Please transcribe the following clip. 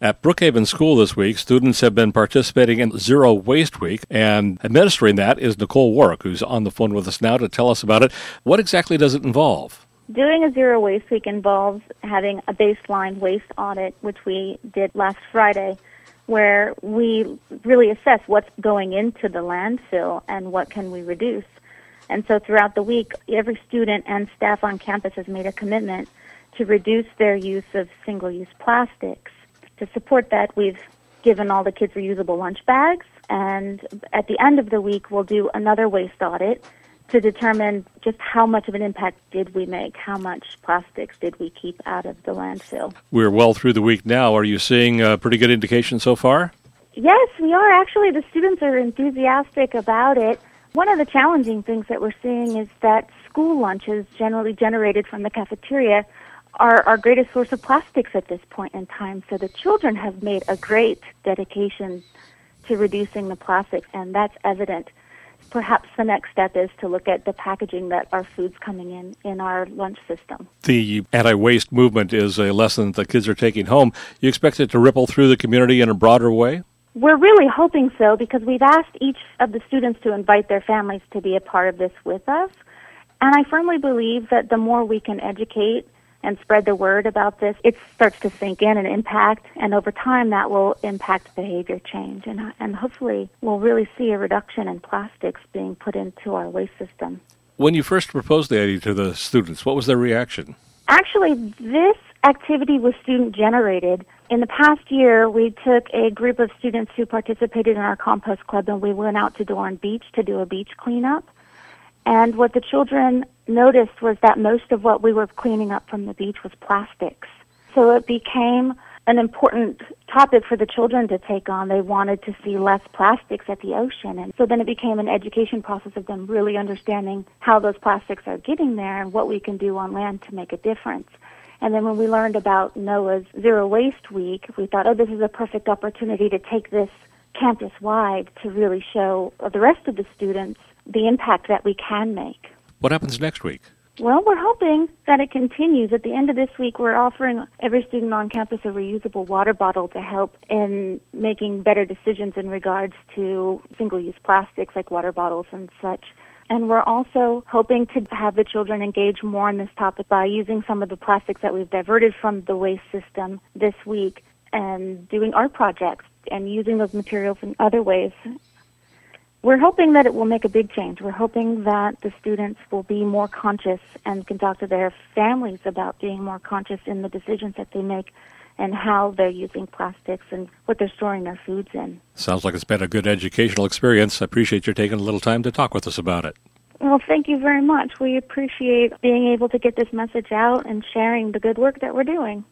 At Brookhaven School this week, students have been participating in Zero Waste Week, and administering that is Nicole Warwick, who's on the phone with us now to tell us about it. What exactly does it involve? Doing a Zero Waste Week involves having a baseline waste audit, which we did last Friday, where we really assess what's going into the landfill and what can we reduce. And so throughout the week, every student and staff on campus has made a commitment to reduce their use of single-use plastics. To support that, we've given all the kids reusable lunch bags, and at the end of the week, we'll do another waste audit to determine just how much of an impact did we make, how much plastics did we keep out of the landfill. We're well through the week now. Are you seeing a pretty good indication so far? Yes, we are. Actually, the students are enthusiastic about it. One of the challenging things that we're seeing is that school lunches, generally generated from the cafeteria, are our greatest source of plastics at this point in time. So the children have made a great dedication to reducing the plastics, and that's evident. Perhaps the next step is to look at the packaging that our food's coming in our lunch system. The anti-waste movement is a lesson that the kids are taking home. You expect it to ripple through the community in a broader way? We're really hoping so, because we've asked each of the students to invite their families to be a part of this with us. And I firmly believe that the more we can educate and spread the word about this, it starts to sink in and impact, and over time that will impact behavior change, and hopefully we'll really see a reduction in plastics being put into our waste system. When you first proposed the idea to the students, what was their reaction? Actually, this activity was student-generated. In the past year, we took a group of students who participated in our compost club, and we went out to Doran Beach to do a beach cleanup. And what the children noticed was that most of what we were cleaning up from the beach was plastics. So it became an important topic for the children to take on. They wanted to see less plastics at the ocean. And so then it became an education process of them really understanding how those plastics are getting there and what we can do on land to make a difference. And then when we learned about NOAA's Zero Waste Week, we thought, this is a perfect opportunity to take this campus-wide to really show the rest of the students the impact that we can make. What happens next week? Well, we're hoping that it continues. At the end of this week, we're offering every student on campus a reusable water bottle to help in making better decisions in regards to single-use plastics like water bottles and such. And we're also hoping to have the children engage more in this topic by using some of the plastics that we've diverted from the waste system this week and doing art projects and using those materials in other ways. We're hoping that it will make a big change. We're hoping that the students will be more conscious and can talk to their families about being more conscious in the decisions that they make and how they're using plastics and what they're storing their foods in. Sounds like it's been a good educational experience. I appreciate your taking a little time to talk with us about it. Well, thank you very much. We appreciate being able to get this message out and sharing the good work that we're doing.